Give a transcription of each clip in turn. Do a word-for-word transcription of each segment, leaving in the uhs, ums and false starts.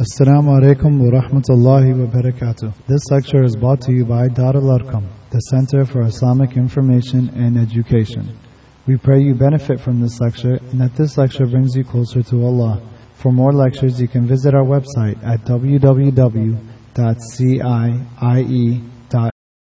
Assalamu alaikum wa rahmatullahi wa barakatuh. This lecture is brought to you by Dar al-Arqam, the Center for Islamic Information and Education. We pray you benefit from this lecture and that this lecture brings you closer to Allah. For more lectures, you can visit our website at w w w dot c i i e dot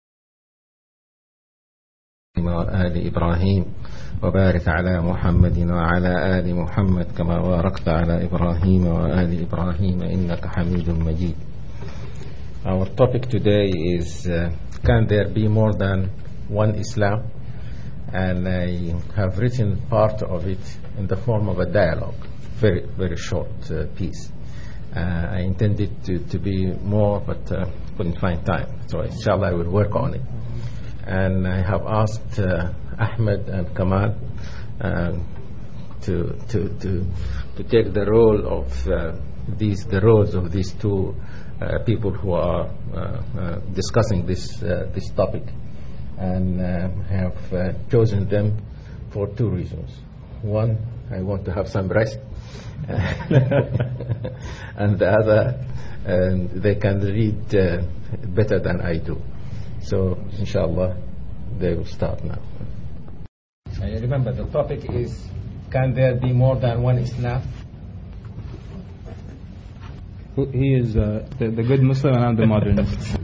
آل إبراهيم وبارك على محمد وعلى آل محمد كما باركت على إبراهيم وآل إبراهيم إنك حميد مجيد. Our topic today is uh, can there be more than one Islam? And I have written part of it in the form of a dialogue, very very short uh, piece. Uh, I intended to, to be more, but uh, couldn't find time. So inshallah I will work on it. And I have asked uh, Ahmed and Kamal uh, to, to to to take the role of uh, these the roles of these two uh, people who are uh, uh, discussing this uh, this topic, and uh, have uh, chosen them for two reasons. One, I want to have some rest, and the other, um, they can read uh, better than I do. So, inshallah, they will start now. Uh, remember, the topic is, can there be more than one Islam? He is uh, the, the good Muslim and I'm the modernist.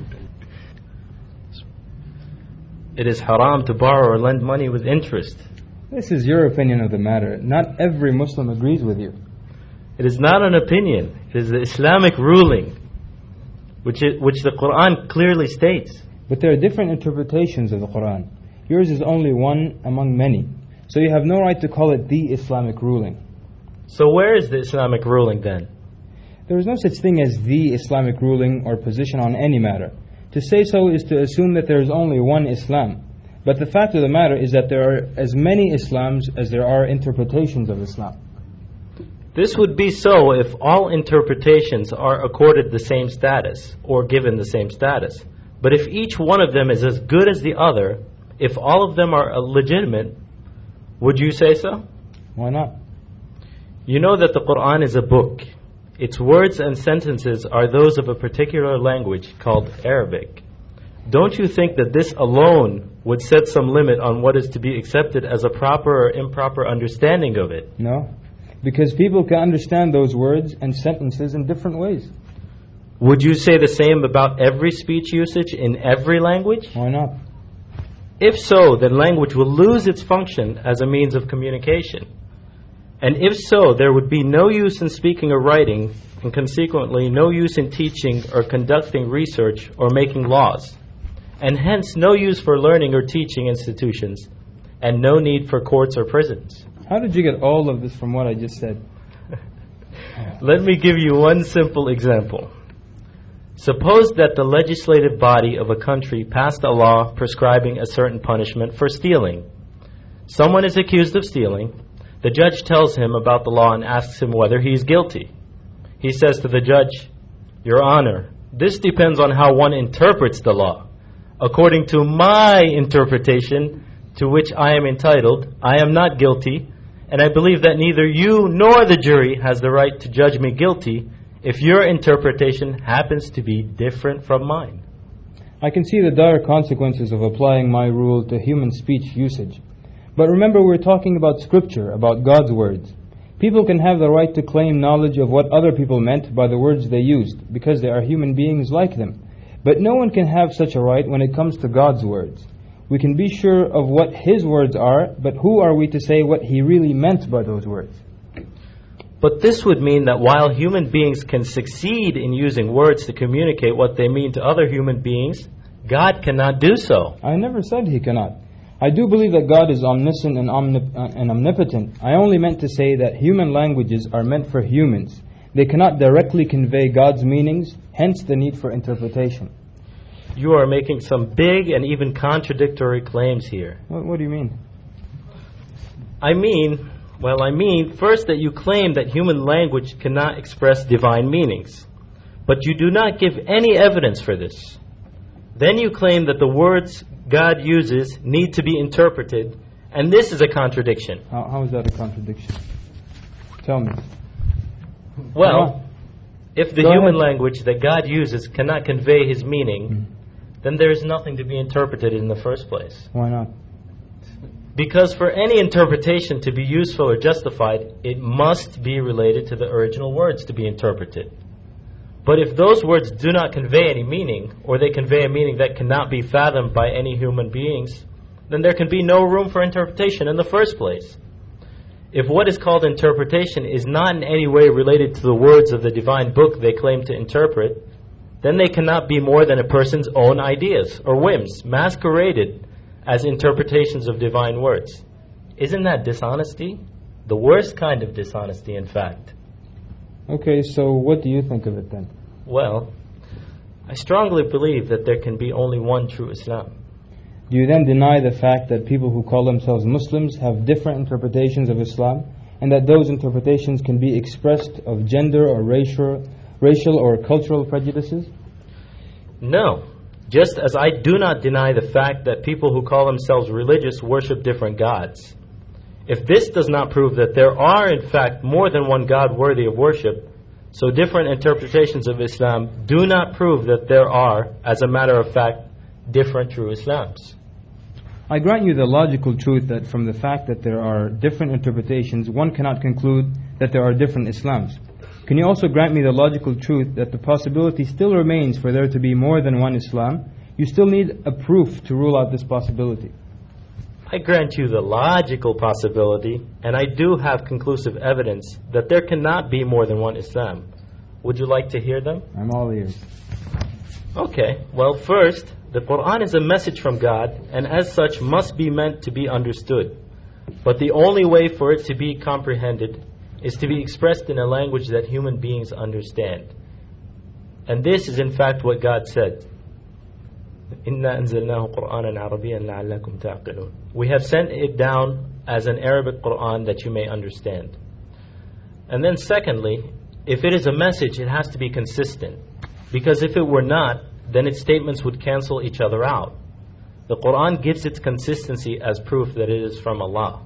It is haram to borrow or lend money with interest. This is your opinion of the matter. Not every Muslim agrees with you. It is not an opinion. It is the Islamic ruling, which, it, which the Quran clearly states. But there are different interpretations of the Quran. Yours is only one among many. So you have no right to call it the Islamic ruling. So where is the Islamic ruling then? There is no such thing as the Islamic ruling or position on any matter. To say so is to assume that there is only one Islam. But the fact of the matter is that there are as many Islams as there are interpretations of Islam. This would be so if all interpretations are accorded the same status or given the same status. But if each one of them is as good as the other, if all of them are legitimate, would you say so? Why not? You know that the Quran is a book. Its words and sentences are those of a particular language called Arabic. Don't you think that this alone would set some limit on what is to be accepted as a proper or improper understanding of it? No, because people can understand those words and sentences in different ways. Would you say the same about every speech usage in every language? Why not? If so, then language will lose its function as a means of communication. And if so, there would be no use in speaking or writing, and consequently no use in teaching or conducting research or making laws. And hence no use for learning or teaching institutions, and no need for courts or prisons. How did you get all of this from what I just said? Let me give you one simple example. Suppose that the legislative body of a country passed a law prescribing a certain punishment for stealing. Someone is accused of stealing. The judge tells him about the law and asks him whether he is guilty. He says to the judge, "Your Honor, this depends on how one interprets the law. According to my interpretation, to which I am entitled, I am not guilty, and I believe that neither you nor the jury has the right to judge me guilty if your interpretation happens to be different from mine." I can see the dire consequences of applying my rule to human speech usage. But remember, we're talking about scripture, about God's words. People can have the right to claim knowledge of what other people meant by the words they used, because they are human beings like them. But no one can have such a right when it comes to God's words. We can be sure of what His words are, but who are we to say what He really meant by those words? But this would mean that while human beings can succeed in using words to communicate what they mean to other human beings, God cannot do so. I never said He cannot. I do believe that God is omniscient and, omnip- uh, and omnipotent. I only meant to say that human languages are meant for humans. They cannot directly convey God's meanings, hence the need for interpretation. You are making some big and even contradictory claims here. What, what do you mean? I mean... Well, I mean, first that you claim that human language cannot express divine meanings, but you do not give any evidence for this. Then you claim that the words God uses need to be interpreted, and this is a contradiction. How, how is that a contradiction? Tell me. Well, If the Go human ahead. language that God uses cannot convey His meaning, Mm. then there is nothing to be interpreted in the first place. Why not? Because for any interpretation to be useful or justified, it must be related to the original words to be interpreted. But if those words do not convey any meaning, or they convey a meaning that cannot be fathomed by any human beings, then there can be no room for interpretation in the first place. If what is called interpretation is not in any way related to the words of the divine book they claim to interpret, then they cannot be more than a person's own ideas or whims, masqueraded as interpretations of divine words. Isn't that dishonesty? The worst kind of dishonesty, in fact. Okay, so what do you think of it then? Well, I strongly believe that there can be only one true Islam. Do you then deny the fact that people who call themselves Muslims have different interpretations of Islam, and that those interpretations can be expressed of gender or racial, racial or cultural prejudices? No. Just as I do not deny the fact that people who call themselves religious worship different gods. If this does not prove that there are in fact more than one God worthy of worship, so different interpretations of Islam do not prove that there are, as a matter of fact, different true Islams. I grant you the logical truth that from the fact that there are different interpretations, one cannot conclude that there are different Islams. Can you also grant me the logical truth that the possibility still remains for there to be more than one Islam? You still need a proof to rule out this possibility. I grant you the logical possibility, and I do have conclusive evidence that there cannot be more than one Islam. Would you like to hear them? I'm all ears. Okay, well first, the Quran is a message from God, and as such must be meant to be understood. But the only way for it to be comprehended is to be expressed in a language that human beings understand. And this is in fact what God said. إِنَّا أَنزَلْنَاهُ قُرْآنًا عَرَبِيًّا لَعَلَّكُمْ تَعْقِلُونَ. We have sent it down as an Arabic Quran that you may understand. And then secondly, if it is a message, it has to be consistent. Because if it were not, then its statements would cancel each other out. The Quran gives its consistency as proof that it is from Allah.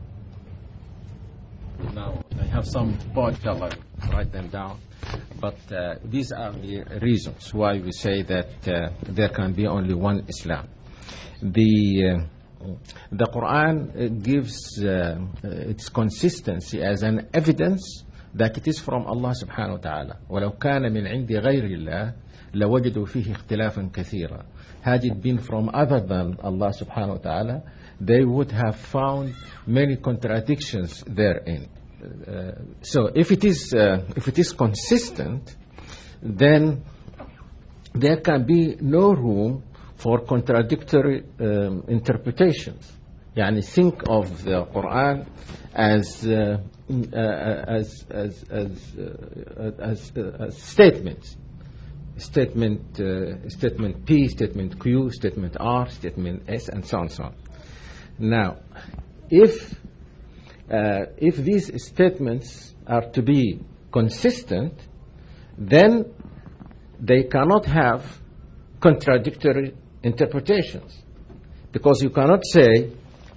Now, I have some points, I'll write them down. But uh, these are the reasons why we say that uh, there can be only one Islam. The, uh, the Quran gives uh, its consistency as an evidence that it is from Allah subhanahu wa ta'ala. وَلَوْ كَانَ مِنْ عِنْدِ غَيْرِ اللَّهِ لَوَجَدُوا فِيهِ اخْتِلَافًا كَثِيرًا. Had it been from other than Allah subhanahu wa ta'ala, they would have found many contradictions therein. Uh, so if it is uh, if it is consistent, then there can be no room for contradictory um, interpretations. Yani think of the Quran as uh, uh, as as as, uh, as, uh, as statements. Statement uh, statement P, statement Q, statement R, statement S, and so on and so on. Now, if uh, if these statements are to be consistent, then they cannot have contradictory interpretations, because you cannot say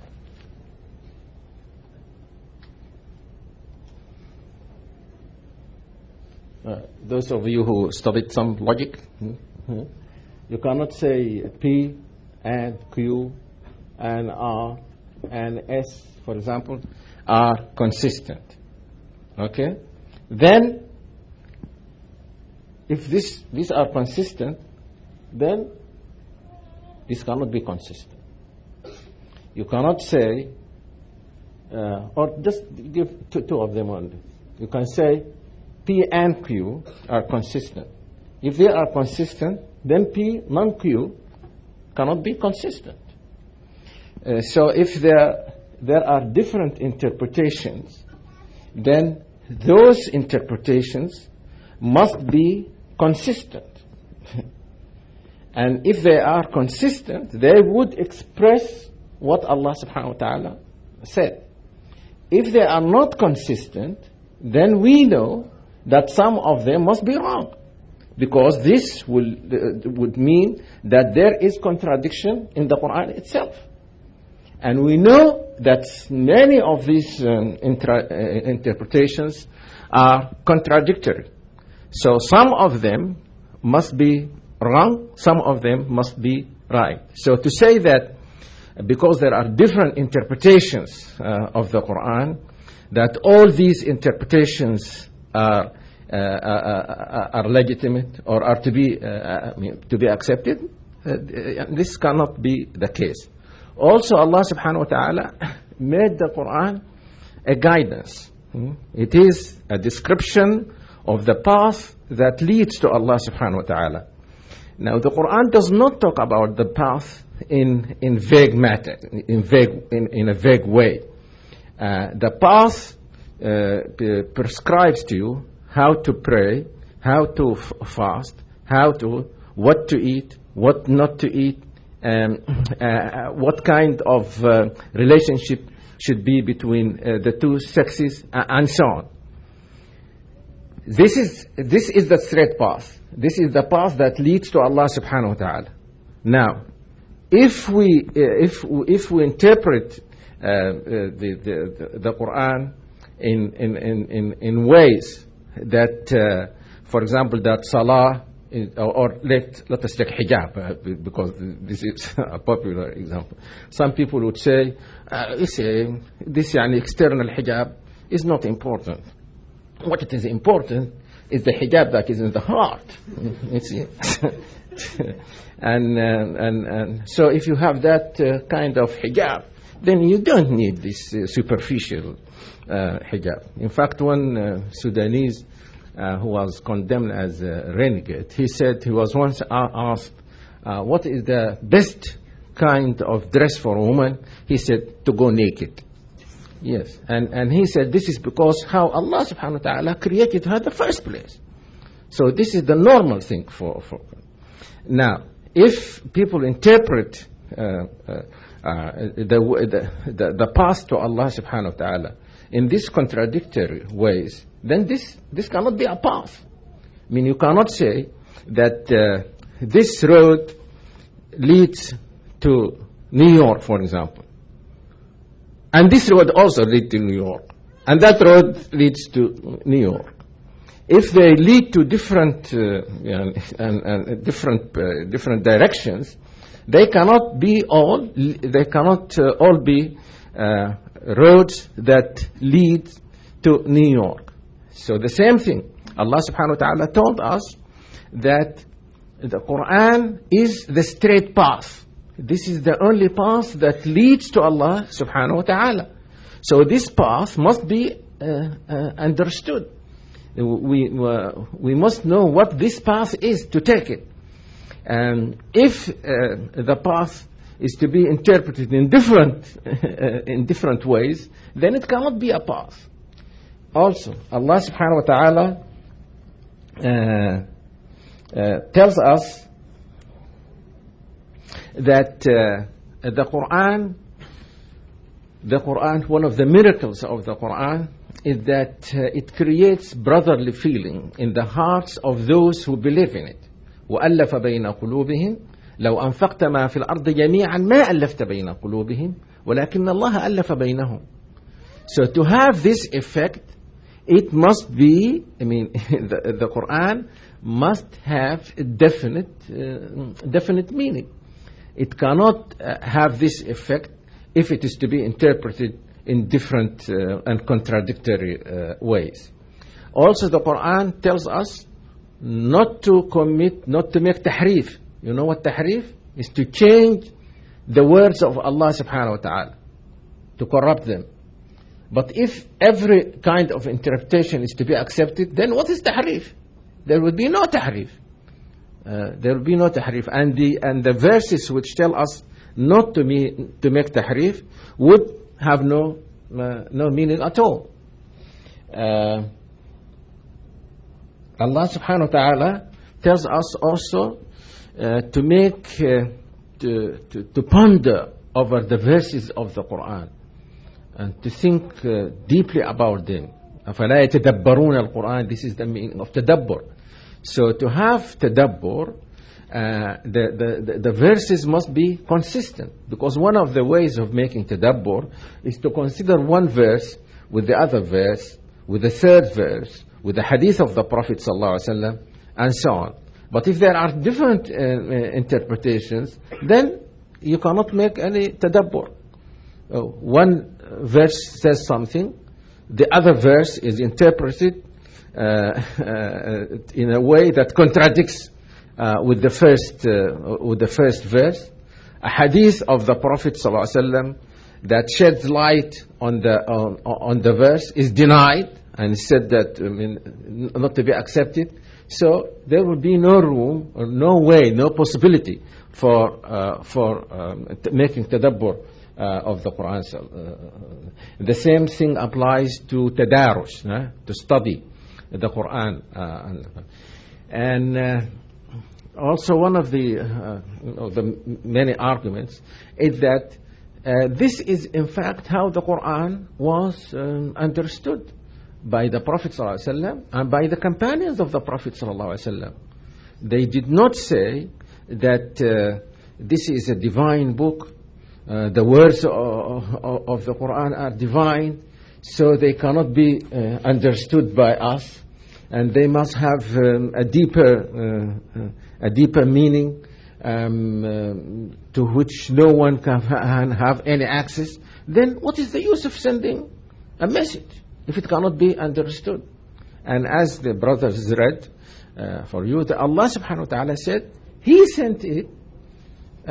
uh, those of you who studied some logic, mm-hmm. you cannot say P and Q and R and S, for example, are consistent. Okay? Then, if this these are consistent, then this cannot be consistent. You cannot say, uh, or just give two, two of them only. You can say P and Q are consistent. If they are consistent, then P non-Q cannot be consistent. Uh, so if there there are different interpretations, then those interpretations must be consistent. And if they are consistent, they would express what Allah subhanahu wa ta'ala said. If they are not consistent, then we know that some of them must be wrong, because this will, uh, would mean that there is contradiction in the Quran itself. And we know that many of these um, intra- uh, interpretations are contradictory. So some of them must be wrong, some of them must be right. So to say that because there are different interpretations uh, of the Quran, that all these interpretations are uh, uh, are legitimate or are to be uh, I mean, to be accepted, uh, this cannot be the case. Also, Allah subhanahu wa ta'ala made the Quran a guidance. It is a description of the path that leads to Allah subhanahu wa ta'ala. Now, the Quran does not talk about the path in in vague matter, in vague in, in a vague way. Uh, the path uh, p- prescribes to you how to pray, how to f- fast, how to what to eat, what not to eat, um, uh, what kind of uh, relationship should be between uh, the two sexes, uh, and so on. This is this is the straight path. This is the path that leads to Allah subhanahu wa ta'ala. Now, if we uh, if if we interpret uh, uh, the, the the Quran in in in in ways that, uh, for example, that salah is, or, or let let us take hijab, uh, because this is a popular example. Some people would say uh, this uh, this uh, external hijab is not important. What it is important is the hijab that is in the heart. It's, and, uh, and and so if you have that uh, kind of hijab, then you don't need this uh, superficial uh, hijab. In fact, one uh, Sudanese uh, who was condemned as a renegade, he said he was once asked, uh, what is the best kind of dress for a woman? He said, to go naked. Yes, and, and he said this is because how Allah subhanahu wa ta'ala created her in the first place. So this is the normal thing for, for now. If people interpret uh, uh, uh, the, the the path to Allah subhanahu wa ta'ala in these contradictory ways, then this this cannot be a path. I mean, you cannot say that uh, this road leads to New York, for example, and this road also leads to New York, and that road leads to New York. If they lead to different uh, you know, and, and different uh, different directions, they cannot be all they cannot uh, all be uh, roads that lead to New York. So the same thing, Allah subhanahu wa ta'ala told us that the Quran is the straight path. This is the only path that leads to Allah subhanahu wa ta'ala. So this path must be uh, uh, understood. We uh, we must know what this path is to take it. And if uh, the path is to be interpreted in different in different ways, then it cannot be a path. Also, Allah subhanahu wa ta'ala uh, uh, tells us that uh, the Quran, the Quran, one of the miracles of the Quran is that uh, it creates brotherly feeling in the hearts of those who believe in it. وَأَلَّفَ بَيْنَ قُلُوبِهِمْ لَوْ أَنفَقْتَ مَا فِي الْأَرْضِ جَمِيعًا مَا أَلَّفْتَ بَيْنَ قُلُوبِهِمْ وَلَكِنَّ اللَّهَ أَلَّفَ بَيْنَهُمْ. So to have this effect, it must be, I mean, the, the Quran must have a definite, uh, definite meaning. It cannot uh, have this effect if it is to be interpreted in different uh, and contradictory uh, ways. Also, the Quran tells us not to commit, not to make tahrif. You know what tahrif is? To change the words of Allah subhanahu wa ta'ala, to corrupt them. But if every kind of interpretation is to be accepted, then what is tahrif? There would be no tahrif. Uh, there will be no tahrif, and the and the verses which tell us not to me to make tahrif would have no uh, no meaning at all. Uh, Allah subhanahu wa ta'ala tells us also uh, to make uh, to, to to ponder over the verses of the Quran and to think uh, deeply about them. أَفَلَا يَتَدَبَّرُونَ الْقُرْآنَ. This is the meaning of tadabbur. So to have tadabbur, uh, the, the, the verses must be consistent, because one of the ways of making tadabbur is to consider one verse with the other verse, with the third verse, with with the hadith of the Prophet ﷺ, and so on. But if there are different uh, uh, interpretations, then you cannot make any tadabbur. Uh, one verse says something, the other verse is interpreted uh, uh, in a way that contradicts uh, with the first uh, with the first verse. A hadith of the Prophet ﷺ that sheds light on the on, on the verse is denied and said that I mean, not to be accepted. So there will be no room, or no way, no possibility for uh, for um, t- making tadabbur uh, of the Quran. Uh, the same thing applies to tadarus, uh, to study the Quran. Uh, and uh, also one of the, uh, you know, the many arguments is that uh, this is in fact how the Quran was um, understood by the Prophet ﷺ and by the companions of the Prophet ﷺ. They did not say that uh, this is a divine book, uh, the words of, of, of the Quran are divine, so they cannot be uh, understood by us, and they must have um, a deeper uh, a deeper meaning um, uh, to which no one can ha- have any access. Then what is the use of sending a message if it cannot be understood? And as the brothers read uh, for you, that Allah subhanahu wa ta'ala said He sent it uh,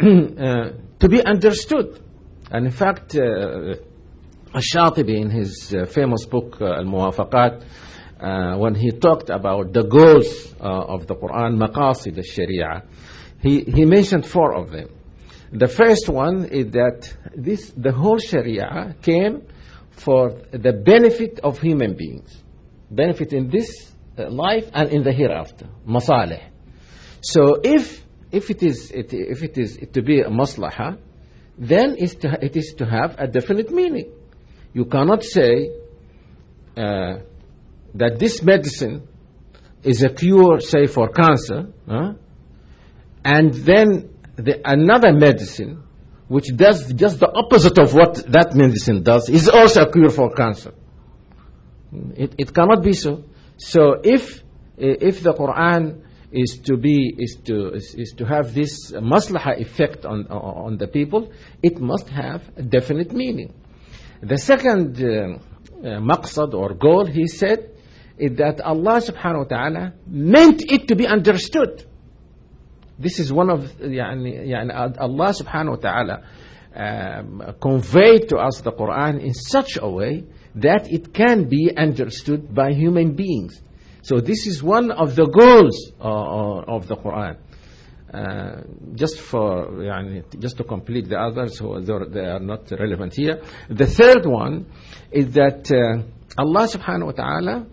uh, to be understood. And in fact, uh, Ash-Shatibi in his uh, famous book uh, Al-Muwafaqat, uh, when he talked about the goals uh, of the Quran, Maqasid al-Sharia, he, he mentioned four of them. The first one is that this the whole Sharia came for the benefit of human beings, benefit in this uh, life and in the hereafter, masalih. So if if it is it, if it is to be a maslaha, then it's to, it is to have a definite meaning. You cannot say uh, that this medicine is a cure, say, for cancer, huh? and then the, another medicine which does just the opposite of what that medicine does is also a cure for cancer. It, it cannot be so. So if if the Quran is to be is to is, is to have this maslaha effect on on the people, it must have a definite meaning. The second uh, uh, maqsad or goal, he said, is that Allah subhanahu wa ta'ala meant it to be understood. This is one of يعني, يعني Allah subhanahu wa ta'ala um, conveyed to us the Quran in such a way that it can be understood by human beings. So this is one of the goals uh, of the Quran. Uh, just for يعني, just to complete the others who they are not relevant here. The third one is that uh, Allah subhanahu wa ta'ala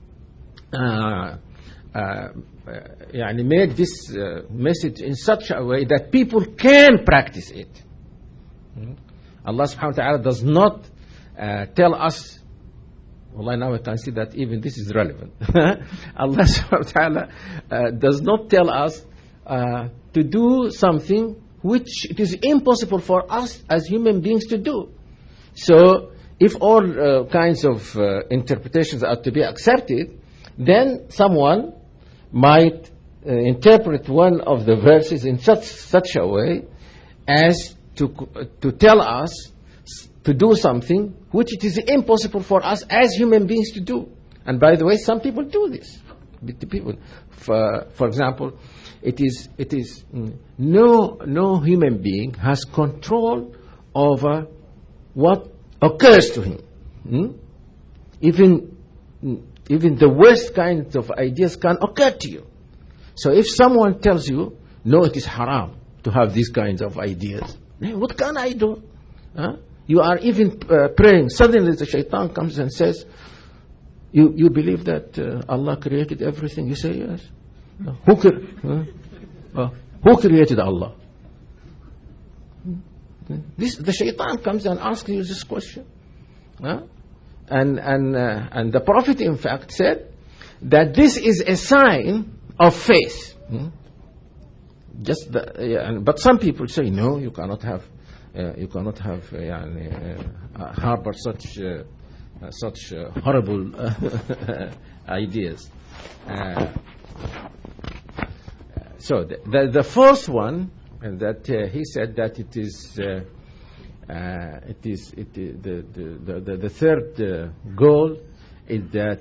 uh, uh, يعني made this uh, message in such a way that people can practice it. Hmm? Allah subhanahu wa ta'ala does not uh, tell us, well, now I can see that even this is relevant. Allah subhanahu wa ta'ala uh, does not tell us uh, to do something which it is impossible for us as human beings to do. So if all uh, kinds of uh, interpretations are to be accepted, then someone might uh, interpret one of the verses in such such a way as to to tell us to do something which it is impossible for us as human beings to do. And by the way, some people do this. The people, for, for example, it is it is mm, no no human being has control over what occurs to him. Hmm? Even mm, even the worst kinds of ideas can occur to you. So if someone tells you, no, it is haram to have these kinds of ideas, what can I do? Huh? You are even uh, praying. Suddenly the shaitan comes and says, you, you believe that uh, Allah created everything? You say, yes. Uh, who, cre- uh, uh, who created Allah? This, the shaitan comes and asks you this question. Huh? And and uh, and the Prophet, in fact, said that this is a sign of faith. Hmm? Just the, yeah, but some people say, no, you cannot have, uh, you cannot have uh, uh, harbor such uh, uh, such uh, horrible uh, ideas. Uh, so the, the, the fourth one, and that uh, he said that it is, uh, uh, it is, it is the, the, the, the third uh, goal is that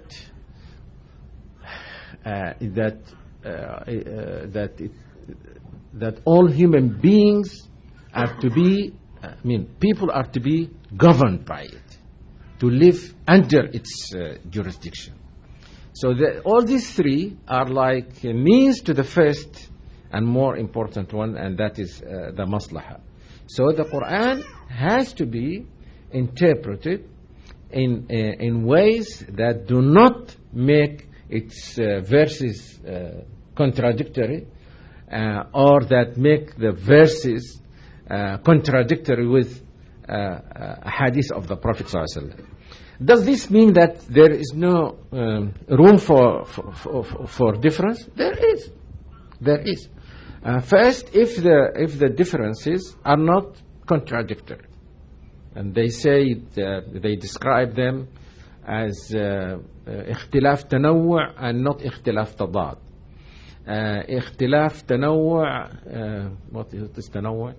uh, is that uh, uh, that it, that all human beings are to be, I mean, people are to be governed by it, to live under its uh, jurisdiction. So the, all these three are like a means to the first and more important one, and that is uh, the maslaha. So the Quran has to be interpreted in uh, in ways that do not make its uh, verses uh, contradictory, uh, or that make the verses uh, contradictory with uh, uh, hadith of the Prophet sallallahu alaihi wasallam. Does this mean that there is no um, room for for, for for difference? There is. There is. Uh, first, if the if the differences are not contradictory, and they say that they describe them as uh, اختلاف تنوع and not اختلاف تضاد. Uh, اختلاف تنوع, uh, what is تنوع?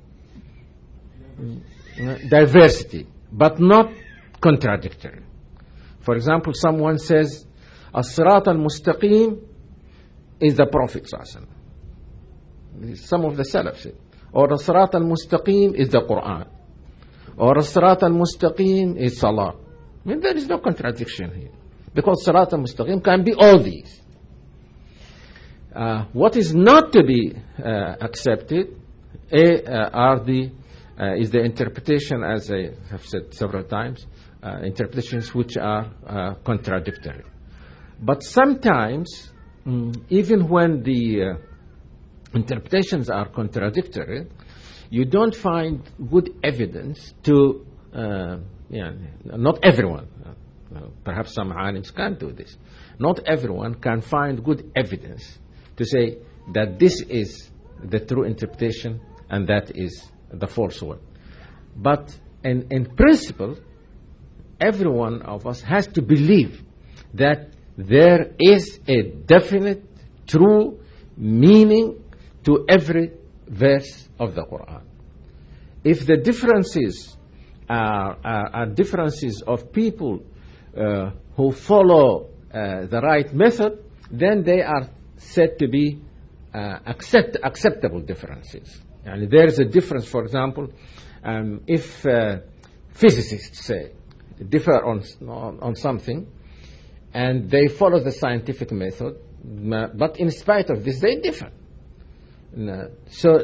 Diversity, but not contradictory. For example, someone says الصراط المستقيم is the Prophet صلى الله عليه وسلم. Some of the Salaf say, or الصراط المستقيم is the Quran, or الصراط المستقيم is Salah. I mean, there is no contradiction here, because الصراط المستقيم can be all these. Uh, what is not to be uh, accepted a, uh, are the uh, is the interpretation, as I have said several times, uh, interpretations which are uh, contradictory. But sometimes, mm, even when the uh, interpretations are contradictory, you don't find good evidence to, uh, yeah, not everyone, uh, perhaps some alims can't do this, not everyone can find good evidence to say that this is the true interpretation and that is the false one. But in, in principle, every one of us has to believe that there is a definite, true meaning to every verse of the Quran. If the differences are, are, are differences of people uh, who follow uh, the right method, then they are said to be uh, accept, acceptable differences. And there is a difference, for example, um, if uh, physicists say differ on, on on something, and they follow the scientific method, but in spite of this, they differ. No. So,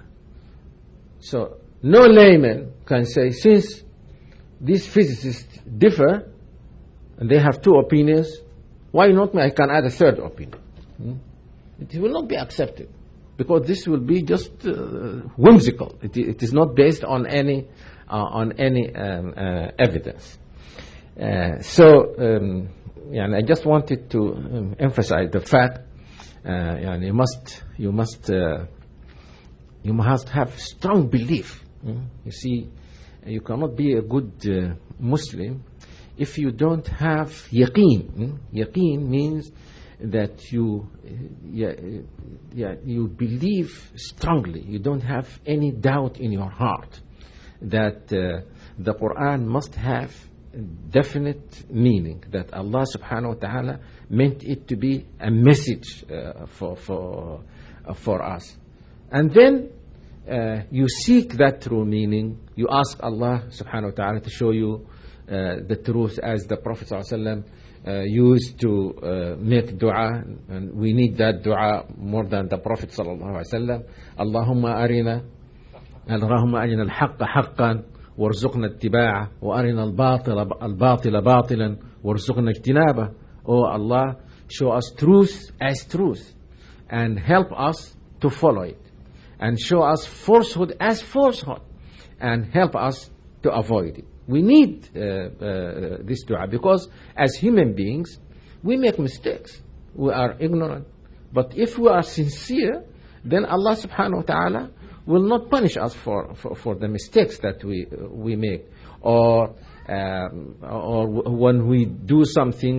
so no layman can say, since these physicists differ and they have two opinions, why not me? I can add a third opinion. Hmm? It will not be accepted, because this will be just uh, whimsical. It, it is not based on any uh, on any um, uh, evidence. Uh, so, um, yeah, and I just wanted to um, emphasize the fact. Uh, and you must, you must, uh, you must have strong belief. Mm? You see, you cannot be a good uh, Muslim if you don't have yaqeen. Mm? Yaqeen means that you, uh, yeah, yeah, you believe strongly. You don't have any doubt in your heart that uh, the Quran must have definite meaning, that Allah subhanahu wa ta'ala meant it to be a message uh, for for uh, for us. And then uh, you seek that true meaning. You ask Allah subhanahu wa ta'ala to show you uh, the truth, as the Prophet sallallahu alaihi wasallam uh, used to uh, make dua, and we need that dua more than the Prophet sallallahu alaihi wasallam. Allahumma arina Allahumma arina al-haqqa haqqan وارزقنا اتباعه وارنا الباطل الباطل باطلا وارزقنا اجتنابه. Oh Allah, show us truth as truth and help us to follow it, and show us falsehood as falsehood and help us to avoid it. We need uh, uh, this dua, because as human beings we make mistakes, we are ignorant, but if we are sincere, then Allah subhanahu wa ta'ala will not punish us for, for, for the mistakes that we uh, we make, or um, or w- when we do something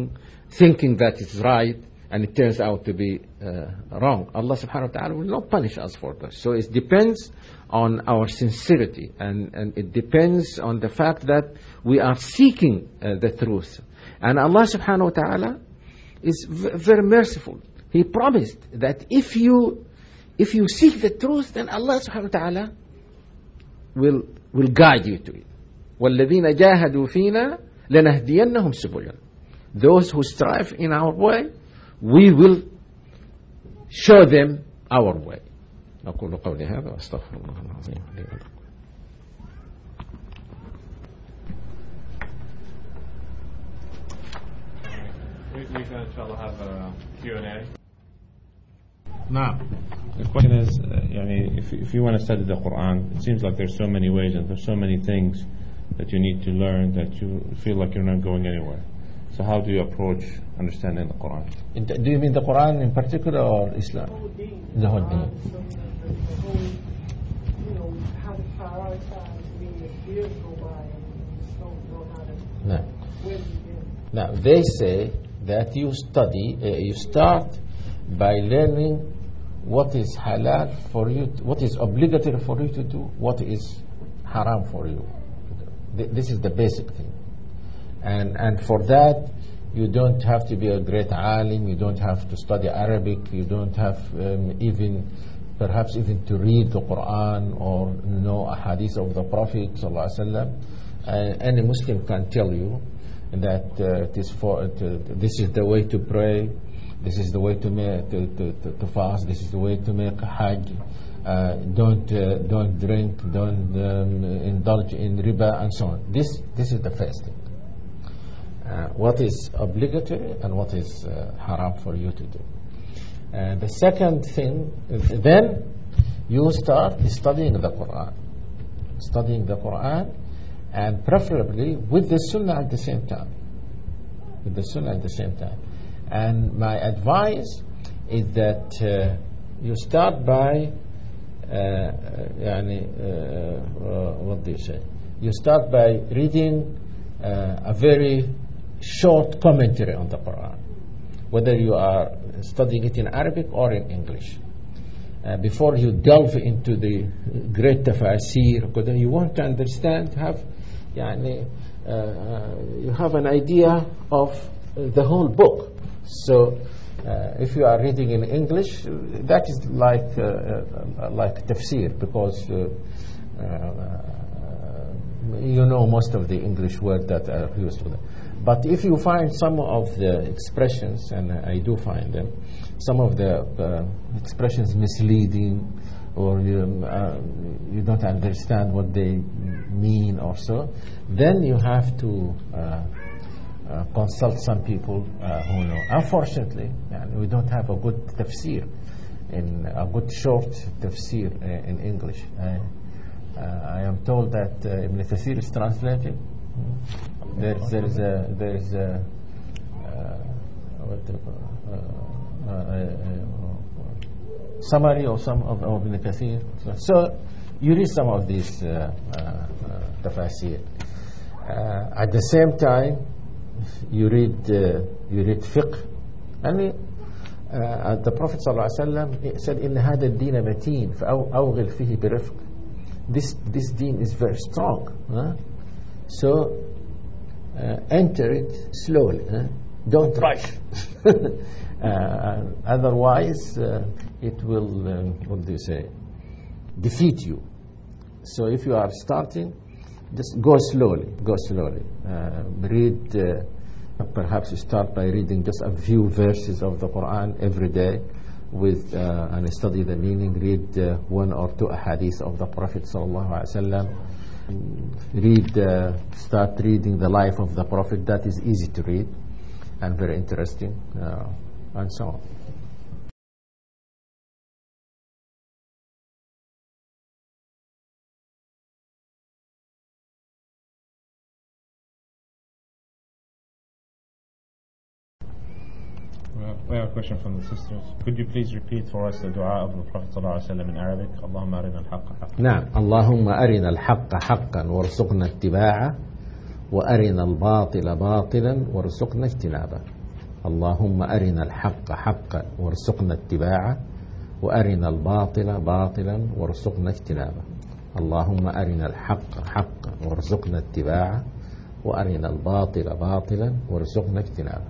thinking that it's right and it turns out to be uh, wrong. Allah subhanahu wa ta'ala will not punish us for this. So it depends on our sincerity, and, and it depends on the fact that we are seeking uh, the truth. And Allah subhanahu wa ta'ala is v- very merciful. He promised that if you if you seek the truth, then Allah subhanahu wa ta'ala will will guide you to it. وَالَّذِينَ جَاهَدُوا فِينَا لَنَهْدِيَنَّهُمْ سُبُلًا. Those who strive in our way, we will show them our way. أقول قولي هذا وأستغفر الله العظيم لي ولكم. We can inshallah have a Q and A. Now, the question is, uh, yani, if, if you want to study the Quran, it seems like there's so many ways and there's so many things that you need to learn that you feel like you're not going anywhere. So how do you approach understanding the Quran? Do you mean the Quran in particular or Islam? The whole deen. No. Now they say that you study, uh, you start by learning what is halal for you, to, what is obligatory for you to do, what is haram for you. This is the basic thing. And and for that, you don't have to be a great alim, you don't have to study Arabic, you don't have um, even, perhaps even to read the Quran or know a hadith of the Prophet sallallahu alaihi wasallam. Uh, any Muslim can tell you that uh, it is for, uh, to, this is the way to pray, this is the way to, make, to, to, to, to fast, this is the way to make a hajj. Uh, don't uh, don't drink, don't um, indulge in riba, and so on. This this is the first thing. Uh, what is obligatory and what is uh, haram for you to do. And the second thing, is then you start studying the Quran, studying the Quran, and preferably with the Sunnah at the same time. With the Sunnah at the same time. And my advice is that uh, you start by. Uh, يعني, uh, uh, what do you say? You start by reading uh, a very short commentary on the Quran, whether you are studying it in Arabic or in English. Uh, before you delve into the great tafasir, because you want to understand, have يعني, uh, uh, you have an idea of the whole book. So. Uh, if you are reading in English, uh, that is like uh, uh, like tafsir, because uh, uh, you know most of the English words that are used for that. But if you find some of the expressions, and I do find them, some of the uh, expressions misleading, or you, uh, you don't understand what they mean or so, then you have to uh, Uh, consult some people uh, who know. Unfortunately, uh, we don't have a good tafsir, in a good short tafsir uh, in English. I, uh, I am told that uh, Ibn Kathir is translating. There, there is a there is a uh, what the, uh, uh, uh, summary of some of, of Ibn Kathir. So, so you read some of these uh, uh, uh, tafsir. Uh, at the same time, you read uh, you read fiqh. I mean, uh, the Prophet ﷺ said, "In هذا الدين متين فأوغل فيه برفق." This this deen is very strong. Huh? So uh, enter it slowly. Huh? Don't rush. uh, otherwise, uh, it will um, what do you say? Defeat you. So if you are starting, just go slowly, go slowly. Uh, read, uh, perhaps start by reading just a few verses of the Quran every day, with uh, and study the meaning. Read uh, one or two hadith of the Prophet sallallahu alaihi wasallam. Read, uh, start reading the life of the Prophet. That is easy to read and very interesting, uh, and so on. We have a question from the sisters. Could you please repeat for us the dua of the Prophet ﷺ in Arabic? اللهم أرنا الحق حقا. نعم. اللهم أرنا الحق حقا وارزقنا اتباعه وأرنا الباطل باطلا وارزقنا اجتنابه. اللهم أرنا الحق حقا وارزقنا اتباعه وأرنا الباطل باطلا وارزقنا اجتنابه. اللهم أرنا الحق حقا وارزقنا اتباعه وأرنا الباطل باطلا وارزقنا اجتنابه.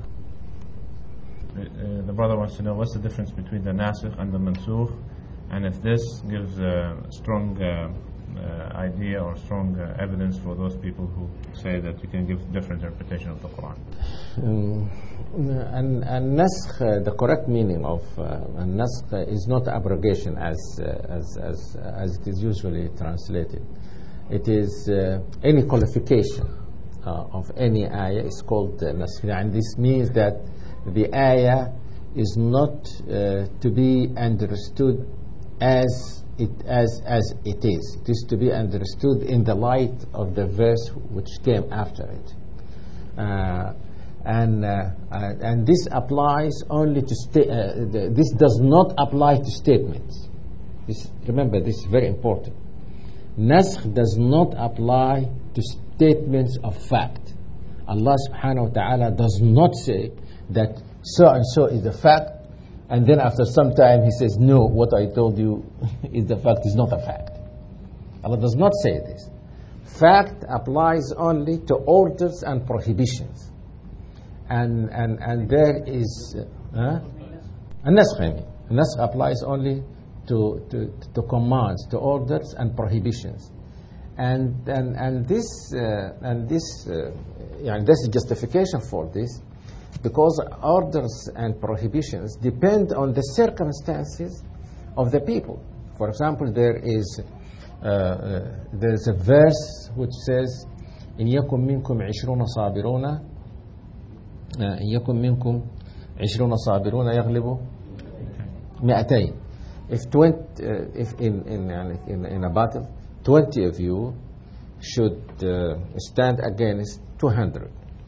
Uh, the brother wants to know what's the difference between the nasikh and the mansukh, and if this gives a strong uh, uh, idea or strong uh, evidence for those people who say that you can give different interpretation of the Quran. Um, and, and naskh, uh, the correct meaning of uh, naskh is not abrogation as, uh, as, as, as it is usually translated. It is uh, any qualification uh, of any ayah is called uh, naskh, and this means that the ayah is not uh, to be understood as it as as it is. It is to be understood in the light of the verse which came after it, uh, and uh, uh, and this applies only to sta- uh, the, this does not apply to statements. This, remember, this is very important. Naskh does not apply to statements of fact. Allah subhanahu wa ta'ala does not say that so and so is the fact, and then after some time he says, no, what I told you is the fact, is not a fact. Allah does not say this. Fact applies only to orders and prohibitions, and and and there is uh, a naskh. A naskh applies only to, to to commands, to orders and prohibitions, and and and this uh, and this uh, yeah, and this is justification for this. Because orders and prohibitions depend on the circumstances of the people. For example, there is uh, uh, there is a verse which says, "إن يكن منكم عشرون صابرون إن يكن منكم عشرون صابرون يغلبوا مئتين." If twenty, uh, if in in, in in a battle, twenty of you should uh, stand against two hundred,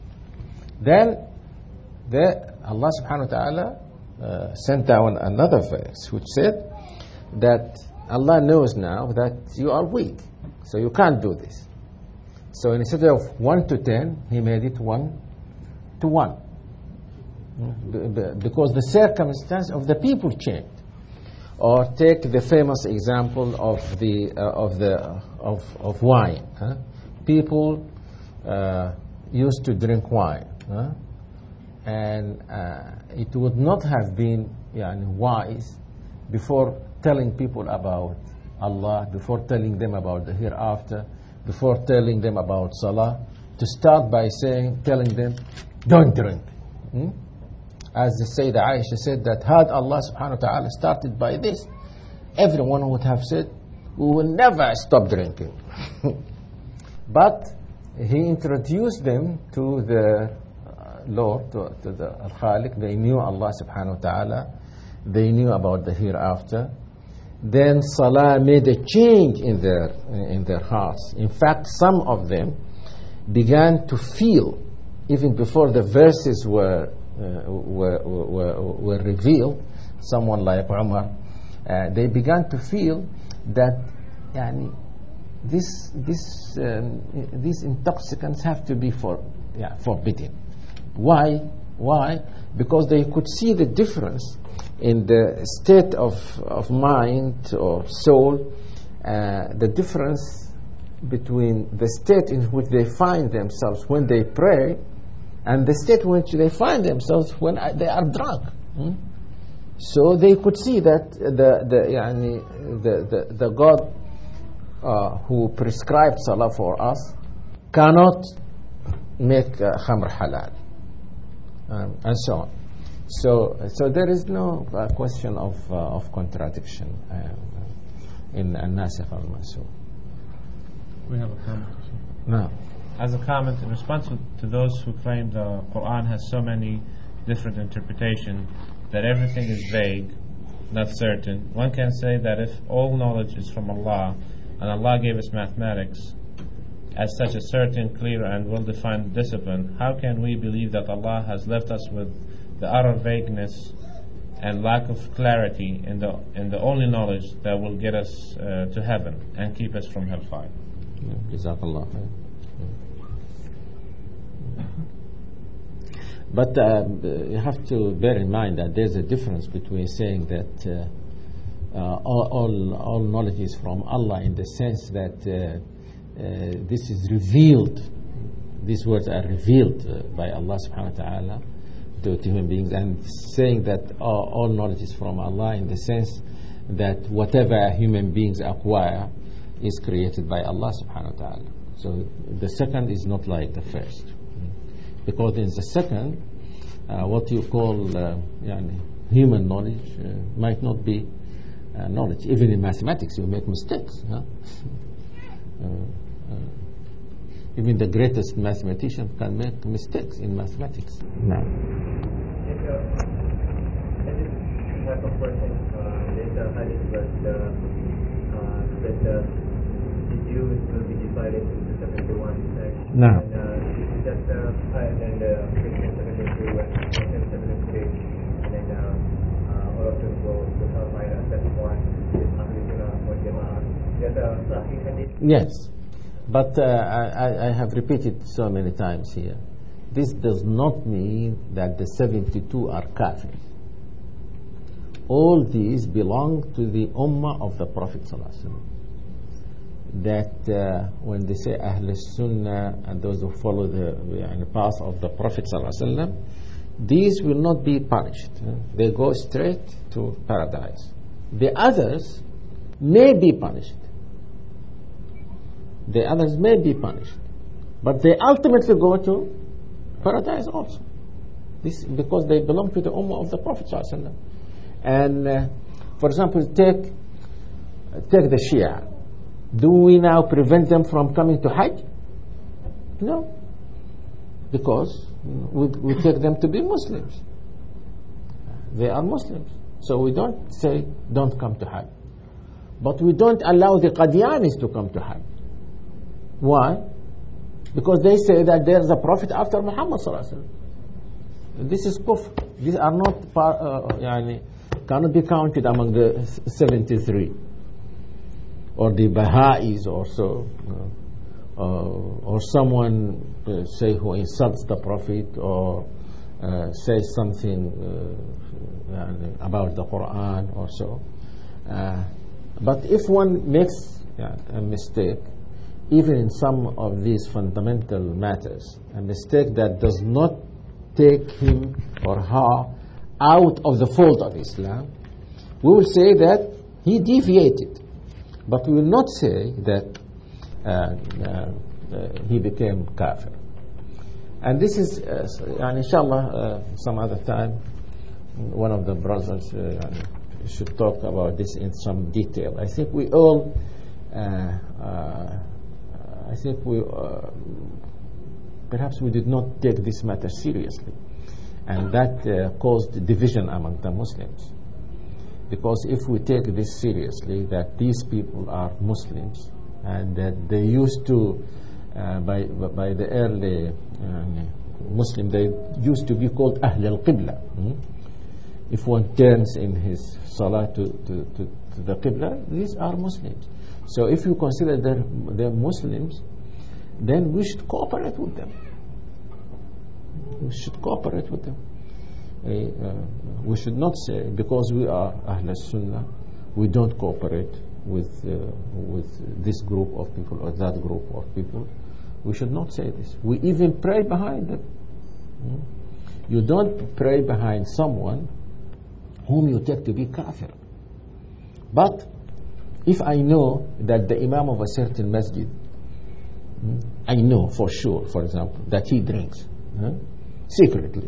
then the Allah subhanahu wa ta'ala uh, sent down another verse which said that Allah knows now that you are weak, so you can't do this. So instead of one to ten, He made it one to one, because the circumstance of the people changed. Or take the famous example of the uh, of the uh, of of wine. Huh? People uh, used to drink wine. Huh? And uh, it would not have been yani, wise before telling people about Allah, before telling them about the hereafter, before telling them about Salah, to start by saying, telling them, don't drink. Hmm? As the Sayyidah Aisha said, that had Allah subhanahu wa ta'ala started by this, everyone would have said, we will never stop drinking. But He introduced them to the Lord, to, to the Al-Khaliq. They knew Allah subhanahu wa ta'ala, they knew about the hereafter. Then Salah made a change in their in their hearts. In fact, some of them began to feel, even before the verses were uh, were, were were revealed, someone like Umar, uh, they began to feel that yani, this this um, these intoxicants have to be for yeah, forbidden. Why? Why? Because they could see the difference in the state of, of mind or soul, uh, the difference between the state in which they find themselves when they pray and the state in which they find themselves when they are drunk. Hmm? So they could see that the the yani, the, the, the God uh, who prescribed Salah for us cannot make uh, khamr halal. Um, and so on. So, so there is no uh, question of uh, of contradiction uh, in an-nasikh al-mansukh. We have a comment. No. As a comment, in response to those who claim the Quran has so many different interpretations that everything is vague, not certain, one can say that if all knowledge is from Allah, and Allah gave us mathematics as such a certain, clear and well-defined discipline, how can we believe that Allah has left us with the utter vagueness and lack of clarity in the in the only knowledge that will get us uh, to heaven and keep us from hellfire? Jazakallah. But uh, you have to bear in mind that there's a difference between saying that uh, uh, all, all, all knowledge is from Allah, in the sense that uh, uh, this is revealed, these words are revealed uh, by Allah subhanahu wa ta'ala to, to human beings, and saying that all, all knowledge is from Allah in the sense that whatever human beings acquire is created by Allah subhanahu wa ta'ala. So the second is not like the first. Because in the second, uh, what you call uh, yani, human knowledge uh, might not be uh, knowledge. Even in mathematics, you make mistakes. Huh? uh, uh, even the greatest mathematician can make mistakes in mathematics. No. Like, uh, I just have a question. Uh, later, hadith was uh, uh, that uh, the Jews will be divided into seventy-one sects. No. And, uh, that uh, and uh, Christians seventy-three, Muslims seventy-three, and then uh, uh, all of them go to hellfire except one, is Ahlul Sunnah wal Jama'ah. That uh, Sahih hadith. Yes, but uh, I, I have repeated so many times here. This does not mean that the seventy-two are kafir. All these belong to the ummah of the Prophet sallallahu alaihi wasallam. That uh, when they say Ahl Sunnah and those who follow the, the path of the Prophet sallallahu alaihi wasallam, these will not be punished. They go straight to paradise. The others may be punished. The others may be punished, but they ultimately go to paradise also. This because they belong to the ummah of the Prophet sallallahu alaihi wasallam. And uh, for example, take take the Shia. Do we now prevent them from coming to Hajj? No, because we, we take them to be Muslims. They are Muslims, so we don't say don't come to Hajj, but we don't allow the Qadianis to come to Hajj. Why? Because they say that there is a prophet after Muhammad sallallahu alaihi wasallam. This is kufr. These are not par, uh, yani, cannot be counted among the seventy-three. Or the Baha'is or so, uh, uh, or someone uh, say who insults the Prophet or uh, says something uh, about the Quran or so. Uh, but if one makes yeah, a mistake, even in some of these fundamental matters, a mistake that does not take him or her out of the fold of Islam, we will say that he deviated. But we will not say that uh, uh, uh, he became kafir. And this is, uh, and inshallah, uh, some other time, one of the brothers uh, should talk about this in some detail. I think we all, uh, uh, I think we, uh, perhaps we did not take this matter seriously. And that uh, caused division among the Muslims. Because if we take this seriously, that these people are Muslims and that they used to, uh, by by the early uh, Muslim, they used to be called Ahl al-Qibla. Hmm? If one turns in his salah to, to, to, to the Qibla, these are Muslims. So if you consider them, them Muslims, then we should cooperate with them. We should cooperate with them. Uh, we should not say because we are Ahl Sunnah we don't cooperate with uh, with this group of people or that group of people. We should not say this. We even pray behind them. Hmm? You don't pray behind someone whom you take to be kafir. But if I know that the imam of a certain masjid, hmm, I know for sure, for example, that he drinks huh? secretly.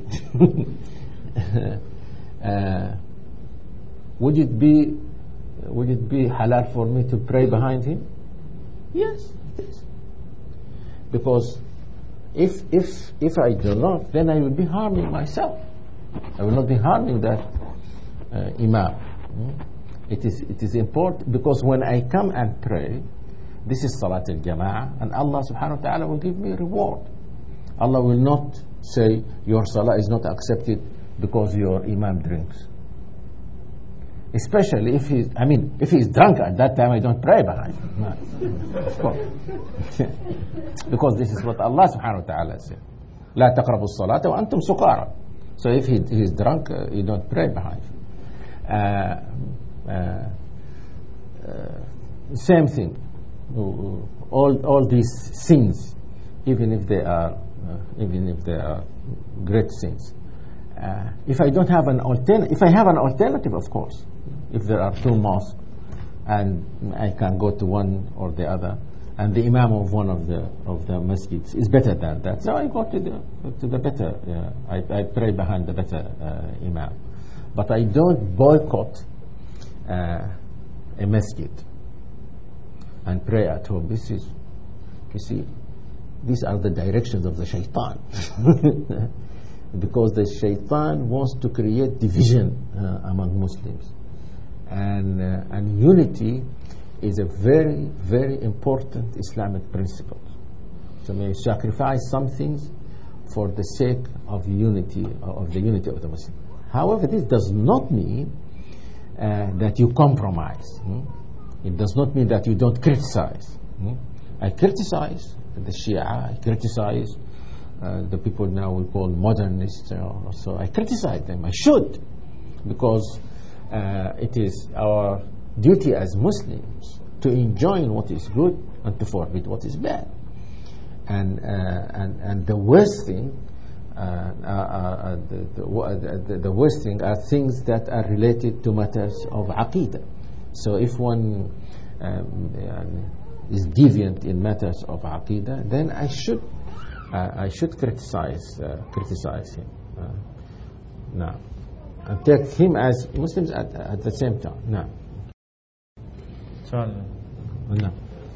uh, would it be would it be halal for me to pray behind him? Yes, it is. Because if if if I do not, then I will be harming myself. I will not be harming that uh, imam. Hmm? It is it is important because when I come and pray, this is Salat al-Jama'ah, and Allah subhanahu wa ta'ala will give me a reward. Allah will not say your salah is not accepted because your imam drinks. Especially if he, I mean, if he's drunk at that time, I don't pray behind him. No, of course. Because this is what Allah subhanahu wa ta'ala said. لا تقربوا الصلاة وأنتم سكارى. So if he he's drunk, uh, you don't pray behind him. Uh, uh, uh, same thing. All all these sins, even if they are uh, even if they are great sins. Uh, if I don't have an alternative, if I have an alternative, of course, if there are two mosques and I can go to one or the other, and the imam of one of the of the masjids is better than that, so I go to the to the better. Uh, I, I pray behind the better uh, imam, but I don't boycott uh, a masjid and pray at home. This is, you see, these are the directions of the shaitan. Because the shaitan wants to create division uh, among Muslims. And, uh, and unity is a very, very important Islamic principle. So may you sacrifice some things for the sake of unity, of the unity of the Muslims. However, this does not mean uh, that you compromise. Hmm? It does not mean that you don't criticize. Hmm? I criticize the Shia, I criticize uh, the people now we call modernists, uh, so I criticize them. I should, because uh, it is our duty as Muslims to enjoin what is good and to forbid what is bad. And uh, and and the worst thing, uh, uh, uh, the, the, the, the worst thing are things that are related to matters of aqidah. So if one um, is deviant in matters of aqidah, then I should uh, I should criticize uh, criticize him. Uh, now, and take him as Muslims at, at the same time. Now. سؤال. No.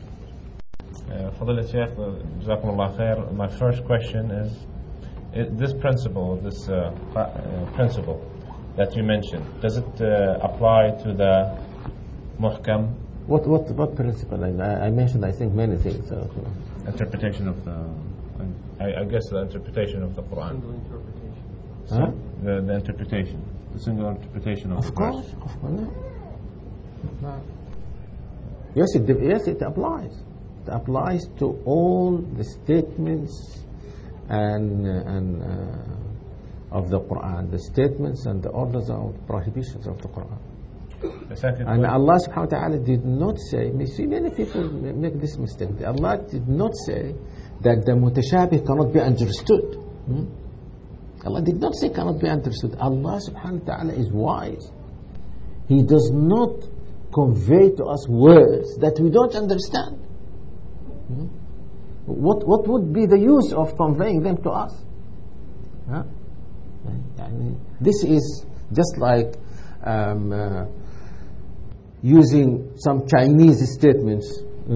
Uh, فضيلة الشيخ, جزاكم الله خير. My first question is, is this principle, this uh, uh, principle that you mentioned, does it uh, apply to the muhkam? What what what principle? I, I mentioned, I think, many things. So. Interpretation of the, I, I guess the interpretation of the Quran. Single interpretation. Huh? The, the interpretation, the single interpretation of, Of the course, verse. of course. No. No. Yes, it yes it applies. It applies to all the statements and uh, and uh, of the Quran, the statements and the orders and prohibitions of the Quran. The second And one, Allah subhanahu wa ta'ala did not say, you see many people make this mistake, Allah did not say that the mutashabih cannot be understood. Hmm? Allah did not say cannot be understood. Allah subhanahu wa ta'ala is wise. He does not convey to us words that we don't understand. Hmm? What, what would be the use of conveying them to us? Huh? This is just like um, uh, using some Chinese statements uh,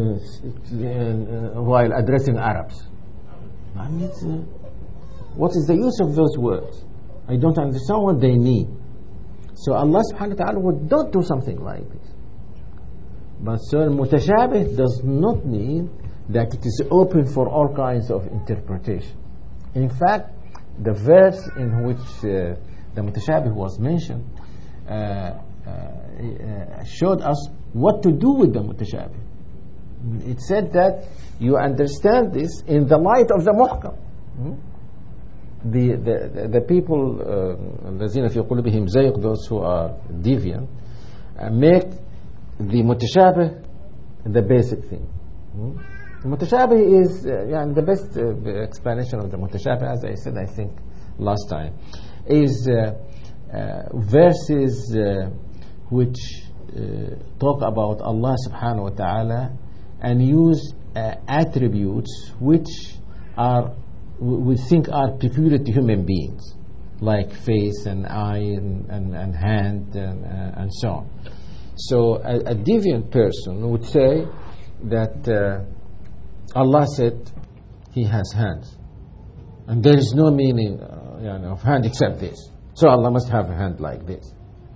uh, while addressing Arabs. I mean, uh, what is the use of those words? I don't understand what they mean. So Allah subhanahu wa ta'ala would not do something like this. But so mutashabih does not mean that it is open for all kinds of interpretation. In fact, the verse in which uh, the mutashabih was mentioned uh, Uh, uh, showed us what to do with the mutashabih. It said that you understand this in the light of the muhkam. Hmm? The, the, the people, الذين في قلوبهم زيغ, those who are deviant, uh, make the mutashabih the basic thing. Hmm? The mutashabih is uh, yeah, the best uh, explanation of the mutashabih, as I said, I think, last time, is uh, uh, verses uh, which uh, talk about Allah subhanahu wa ta'ala and use uh, attributes which are we think are peculiar to human beings, like face and eye and, and, and hand and, uh, and so on. So a, a deviant person would say that uh, Allah said He has hands, and there is no meaning uh, you know, of hand except this, so Allah must have a hand like this.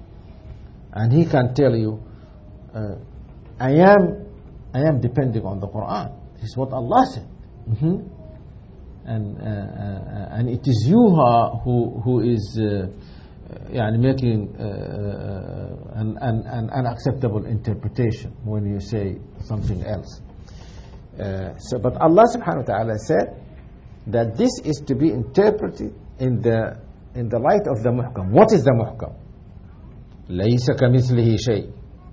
And he can tell you, uh, I am I am depending on the Quran. This is what Allah said. Mm-hmm. And uh, uh, and it is you who who is uh, uh, making uh, uh, an, an, an unacceptable interpretation when you say something else. Uh, so, but Allah subhanahu wa ta'ala said that this is to be interpreted in the in the light of the muhkam. What is the muhkam? لَيْسَ كَمِثْلِهِ شَيْءٍ.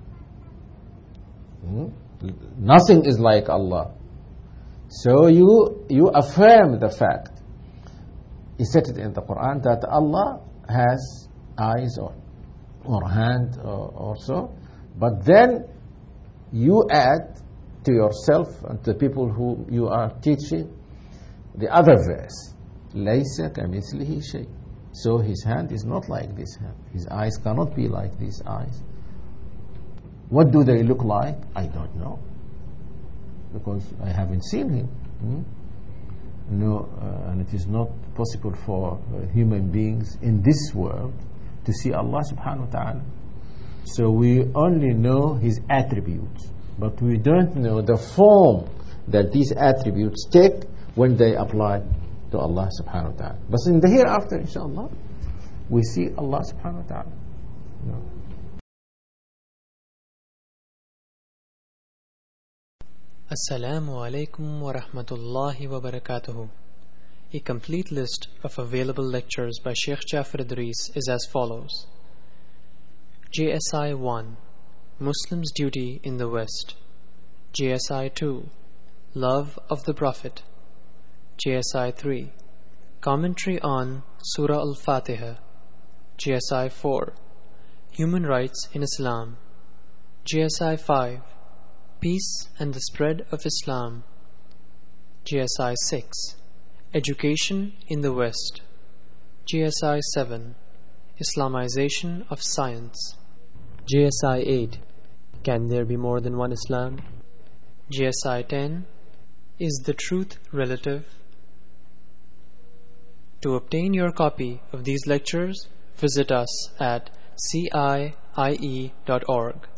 Hmm? Nothing is like Allah. So you you affirm the fact. He said it in the Quran that Allah has eyes or or hand or, or so, but then you add to yourself and to the people who you are teaching the other verse, لَيْسَ كَمِثْلِهِ شَيْءٍ. So his hand is not like this hand. His eyes cannot be like these eyes. What do they look like? I don't know, because I haven't seen him. Hmm? No, uh, and it is not possible for uh, human beings in this world to see Allah subhanahu wa ta'ala. So we only know his attributes, but we don't know the form that these attributes take when they apply to Allah subhanahu wa ta'ala. But in the hereafter, inshallah, we see Allah subhanahu wa ta'ala. No. Assalamu alaikum wa rahmatullahi wa barakatuhu. A complete list of available lectures by Sheikh Jafar Idris is as follows. J S I one, Muslims' Duty in the West. J S I two, Love of the Prophet. J S I three, Commentary on Surah Al-Fatiha. J S I four, Human Rights in Islam. J S I five, Peace and the Spread of Islam. J S I six, Education in the West. J S I seven, Islamization of Science. J S I eight, Can there be more than one Islam? J S I ten, Is the truth relative? To obtain your copy of these lectures, visit us at C I I E dot org.